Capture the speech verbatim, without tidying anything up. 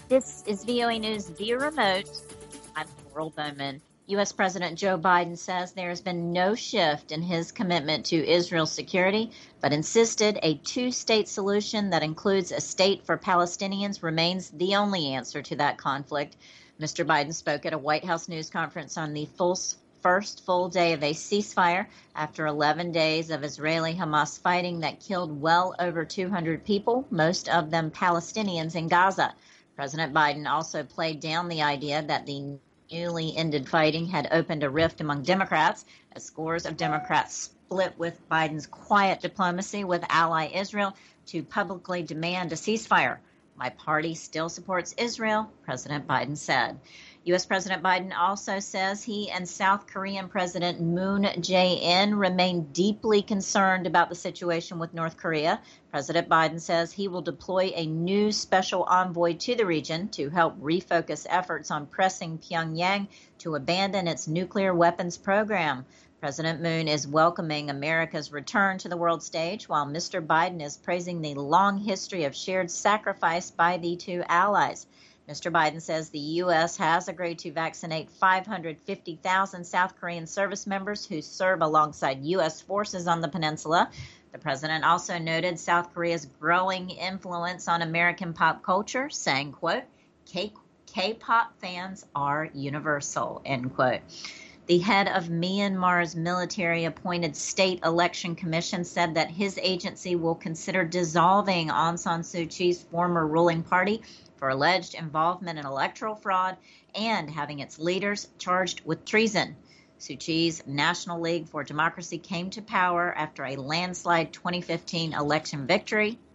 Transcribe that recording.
This is V O A News via remote. I'm Laurel Bowman. U S. President Joe Biden says there has been no shift in his commitment to Israel's security, but insisted a two-state solution that includes a state for Palestinians remains the only answer to that conflict. Mister Biden spoke at a White House news conference on the full first full day of a ceasefire after eleven days of Israeli-Hamas fighting that killed well over two hundred people, most of them Palestinians in Gaza. President Biden also played down the idea that the newly ended fighting had opened a rift among Democrats, as scores of Democrats split with Biden's quiet diplomacy with ally Israel to publicly demand a ceasefire. My party still supports Israel, President Biden said. U S. President Biden also says he and South Korean President Moon Jae-in remain deeply concerned about the situation with North Korea. President Biden says he will deploy a new special envoy to the region to help refocus efforts on pressing Pyongyang to abandon its nuclear weapons program. President Moon is welcoming America's return to the world stage, while Mister Biden is praising the long history of shared sacrifice by the two allies. Mister Biden says the U S has agreed to vaccinate five hundred fifty thousand South Korean service members who serve alongside U S forces on the peninsula. The president also noted South Korea's growing influence on American pop culture, saying, quote, K-pop fans are universal, end quote. The head of Myanmar's military-appointed state election commission said that his agency will consider dissolving Aung San Suu Kyi's former ruling party for alleged involvement in electoral fraud and having its leaders charged with treason. Suu Kyi's National League for Democracy came to power after a landslide twenty fifteen election victory.